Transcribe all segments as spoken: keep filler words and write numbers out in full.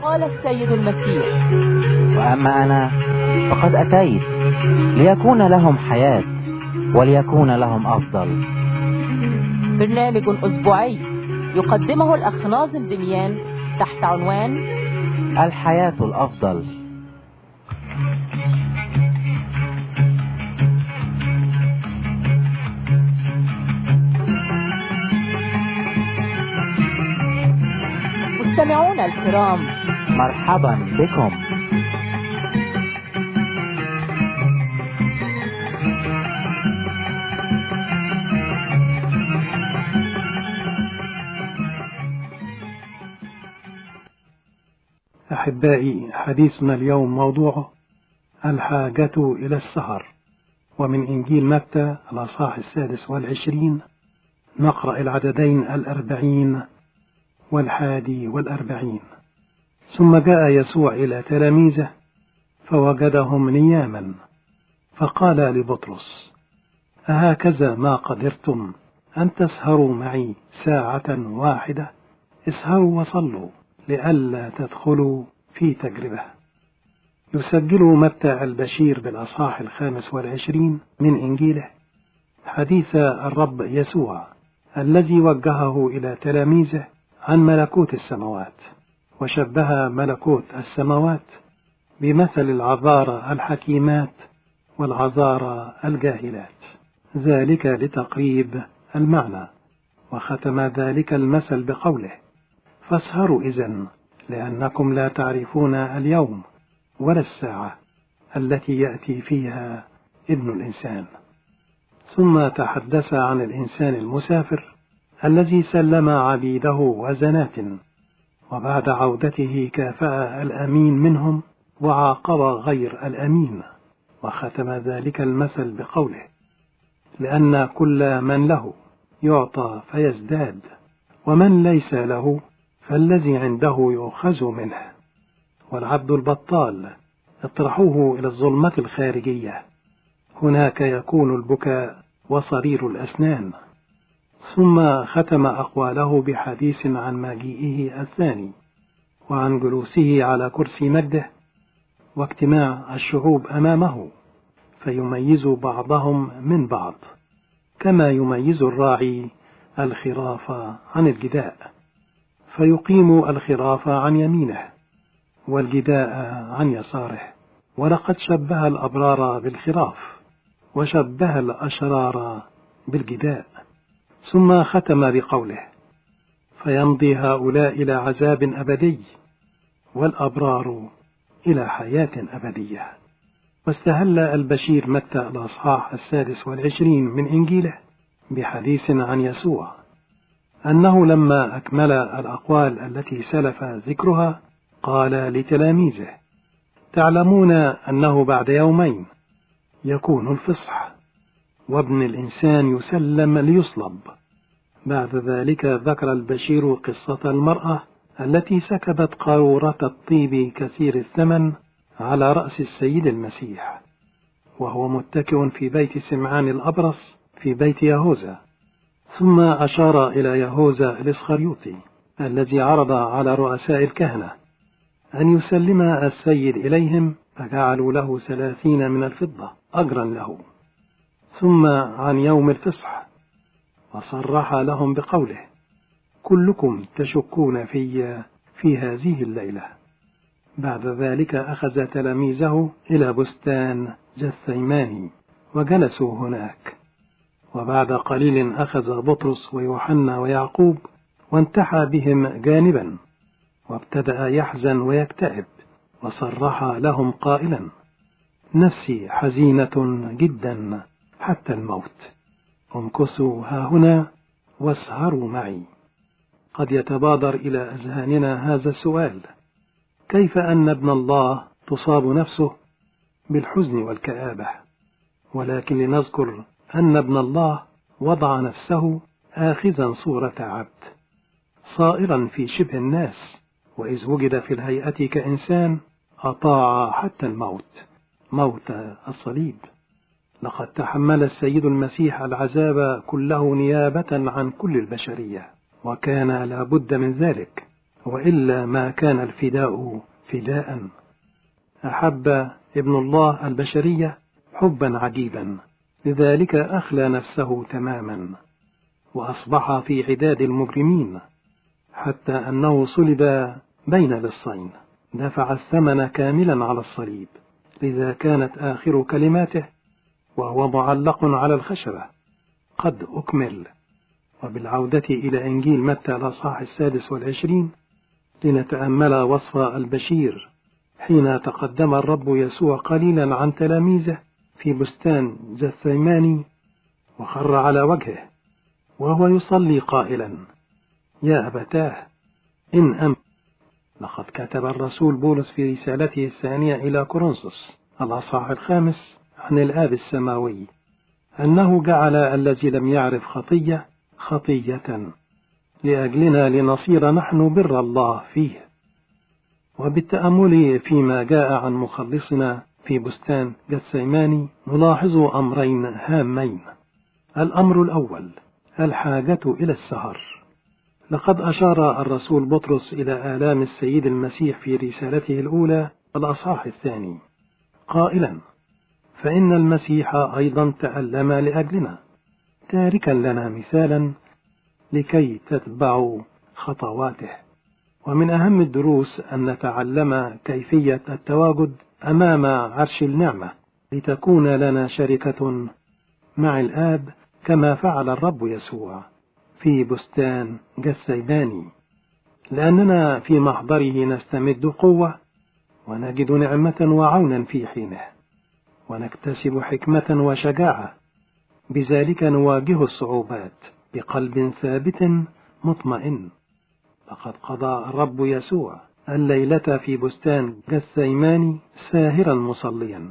قال السيد المسيح: وأما أنا فقد أتيت ليكون لهم حياة وليكون لهم أفضل. برنامج أسبوعي يقدمه الأخ ناظم دميان تحت عنوان الحياة الأفضل. مستمعونا الكرام، مرحبا بكم. أحبائي، حديثنا اليوم موضوعه الحاجة إلى السهر، ومن إنجيل متى الأصحاح السادس والعشرين نقرأ العددين الأربعين والحادي والأربعين. ثم جاء يسوع إلى تلاميذه فوجدهم نياما، فقال لبطرس: أهكذا ما قدرتم أن تسهروا معي ساعة واحدة؟ اسهروا وصلوا لئلا تدخلوا في تجربة. يسجل متى البشير بالأصحاح الخامس والعشرين من إنجيله حديث الرب يسوع الذي وجهه إلى تلاميذه عن ملكوت السماوات، وشبه ملكوت السماوات بمثل العذارى الحكيمات والعذارى الجاهلات، ذلك لتقريب المعنى. وختم ذلك المثل بقوله: فاسهروا إذن، لأنكم لا تعرفون اليوم ولا الساعة التي يأتي فيها ابن الإنسان. ثم تحدث عن الإنسان المسافر الذي سلم عبيده وزنات، وبعد عودته كافأ الأمين منهم وعاقب غير الأمين. وختم ذلك المثل بقوله: لأن كل من له يعطى فيزداد، ومن ليس له فالذي عنده يؤخذ منه. والعبد البطال اطرحوه إلى الظلمة الخارجية، هناك يكون البكاء وصرير الأسنان. ثم ختم أقواله بحديث عن مجيئه الثاني، وعن جلوسه على كرسي مجده، واجتماع الشعوب أمامه فيميز بعضهم من بعض، كما يميز الراعي الخراف عن الجداء، فيقيم الخراف عن يمينه والجداء عن يساره. ولقد شبه الأبرار بالخراف، وشبه الأشرار بالجداء. ثم ختم بقوله: فيمضي هؤلاء إلى عذاب أبدي، والأبرار إلى حياة أبدية. واستهل البشير متى الأصحاح السادس والعشرين من إنجيله بحديث عن يسوع أنه لما أكمل الأقوال التي سلف ذكرها قال لتلاميذه: تعلمون أنه بعد يومين يكون الفصح، وابن الإنسان يسلم ليصلب. بعد ذلك ذكر البشير قصة المرأة التي سكبت قارورة الطيب كثير الثمن على رأس السيد المسيح وهو متكئ في بيت سمعان الأبرص في بيت يهوذا. ثم أشار إلى يهوذا الإسخريوطي الذي عرض على رؤساء الكهنة أن يسلم السيد إليهم، فجعلوا له ثلاثين من الفضة أجرا له. ثم عن يوم الفصح وصرح لهم بقوله: كلكم تشكون في في هذه الليلة. بعد ذلك أخذ تلاميذه إلى بستان جثيماني وجلسوا هناك. وبعد قليل أخذ بطرس ويوحنا ويعقوب وانتحى بهم جانبا، وابتدأ يحزن ويكتئب، وصرح لهم قائلا: نفسي حزينة جدا حتى الموت، امكثوا هاهنا واسهروا معي. قد يتبادر إلى أذهاننا هذا السؤال: كيف أن ابن الله تصاب نفسه بالحزن والكآبة؟ ولكن لنذكر أن ابن الله وضع نفسه آخذا صورة عبد، صائرا في شبه الناس، وإذ وجد في الهيئة كإنسان أطاع حتى الموت، موت الصليب. لقد تحمل السيد المسيح العذاب كله نيابة عن كل البشرية، وكان لا بد من ذلك، وإلا ما كان الفداء فداء. أحب ابن الله البشرية حبا عجيبا، لذلك أخلى نفسه تماما وأصبح في عداد المجرمين، حتى أنه صلب بين لصين، دفع الثمن كاملا على الصليب، لذا كانت آخر كلماته وهو معلق على الخشبة: قد أكمل. وبالعودة إلى إنجيل متى الأصحاح السادس والعشرين لنتأمل وصف البشير حين تقدم الرب يسوع قليلا عن تلاميذه في بستان جثيماني وخر على وجهه وهو يصلي قائلا: يا أبتاه إن أم. لقد كتب الرسول بولس في رسالته الثانية إلى كورنثوس الأصحاح الخامس عن الآب السماوي أنه جعل الذي لم يعرف خطية خطية لأجلنا لنصير نحن بر الله فيه. وبالتأمل فيما جاء عن مخلصنا في بستان جثيماني نلاحظ أمرين هامين. الأمر الأول الحاجة إلى السهر. لقد أشار الرسول بطرس إلى آلام السيد المسيح في رسالته الأولى الأصحاح الثاني قائلا: فإن المسيح أيضا تألم لأجلنا، تاركا لنا مثالا لكي تتبعوا خطواته. ومن أهم الدروس أن نتعلم كيفية التواجد أمام عرش النعمة لتكون لنا شركة مع الآب كما فعل الرب يسوع في بستان جثيماني، لأننا في محضره نستمد قوة ونجد نعمة وعونا في حينه، ونكتسب حكمة وشجاعة، بذلك نواجه الصعوبات بقلب ثابت مطمئن. لقد قضى الرب يسوع الليلة في بستان جثيماني ساهرا مصليا،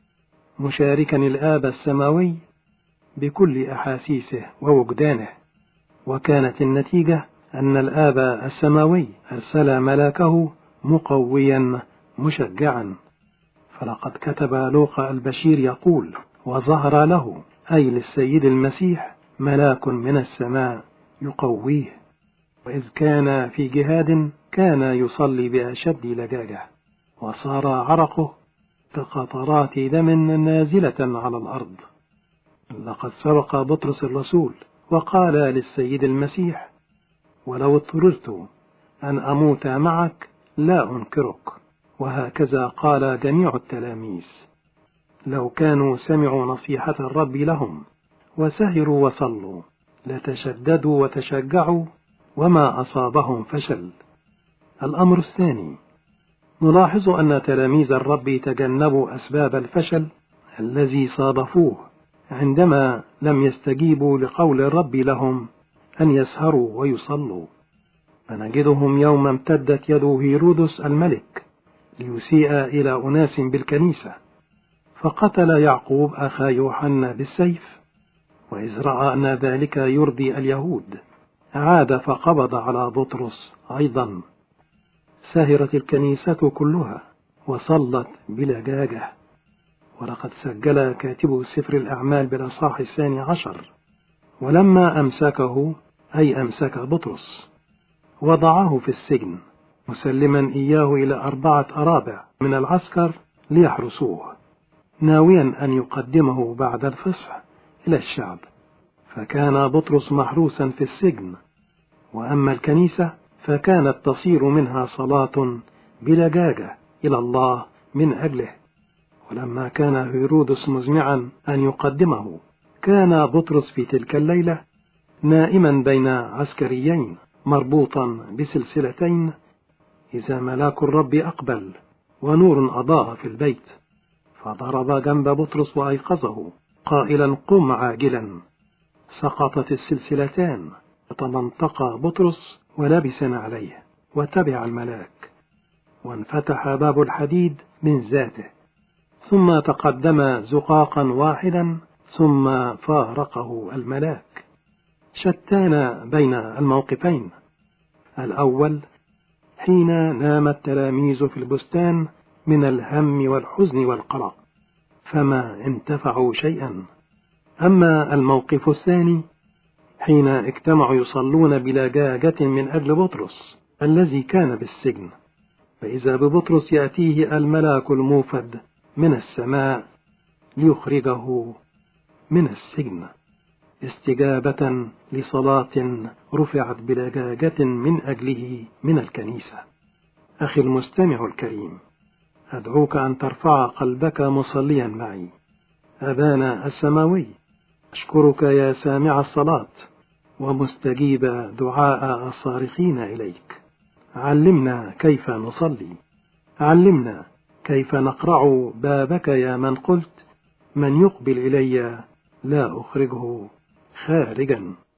مشاركا الآب السماوي بكل أحاسيسه ووجدانه، وكانت النتيجة أن الآب السماوي أرسل ملاكه مقويا مشجعا. فلقد كتب لوقا البشير يقول: وظهر له، أي للسيد المسيح، ملاك من السماء يقويه، وإذ كان في جهاد كان يصلي بأشد لجاجة، وصار عرقه كقطرات دم نازلة على الأرض. لقد سبق بطرس الرسول وقال للسيد المسيح: ولو اضطررت أن أموت معك لا أنكرك. وهكذا قال جميع التلاميذ. لو كانوا سمعوا نصيحة الرب لهم وسهروا وصلوا لتشددوا وتشجعوا وما أصابهم فشل. الأمر الثاني، نلاحظ أن تلاميذ الرب تجنبوا أسباب الفشل الذي صادفوه عندما لم يستجيبوا لقول الرب لهم أن يسهروا ويصلوا. فنجدهم يوم امتدت يد هيرودس الملك ليسيء إلى أناس بالكنيسة، فقتل يعقوب أخا يوحنا بالسيف، وإذ رأى أن ذلك يرضي اليهود عاد فقبض على بطرس أيضا. سهرت الكنيسة كلها وصلت بلجاجة. ولقد سجل كاتب سفر الأعمال بالأصحاح الثاني عشر: ولما أمسكه، أي أمسك بطرس، وضعه في السجن مسلما إياه إلى أربعة أرابع من العسكر ليحرسوه، ناويا أن يقدمه بعد الفصح إلى الشعب. فكان بطرس محروسا في السجن، وأما الكنيسة فكانت تصير منها صلاة بلجاجة إلى الله من أجله. ولما كان هيرودس مزمعا أن يقدمه، كان بطرس في تلك الليلة نائما بين عسكريين مربوطا بسلسلتين، إذا ملاك الرب أقبل ونور أضاء في البيت، فضرب جنب بطرس وأيقظه قائلا: قم عاجلا. سقطت السلسلتان، فتمنطق بطرس ولبس عليه وتبع الملاك، وانفتح باب الحديد من ذاته، ثم تقدم زقاقا واحدا ثم فارقه الملاك. شتان بين الموقفين. الأول حين نام التلاميذ في البستان من الهم والحزن والقلق فما انتفعوا شيئا. أما الموقف الثاني حين اجتمعوا يصلون بلجاجة من أجل بطرس الذي كان بالسجن، فإذا ببطرس يأتيه الملاك الموفد من السماء ليخرجه من السجن، استجابة لصلاة رفعت بلجاجة من أجله من الكنيسة. أخي المستمع الكريم، أدعوك أن ترفع قلبك مصليا معي. أبانا السماوي، أشكرك يا سامع الصلاة ومستجيب دعاء الصارخين إليك. علمنا كيف نصلي، علمنا كيف نقرع بابك يا من قلت: من يقبل إلي لا أخرجه خارجا.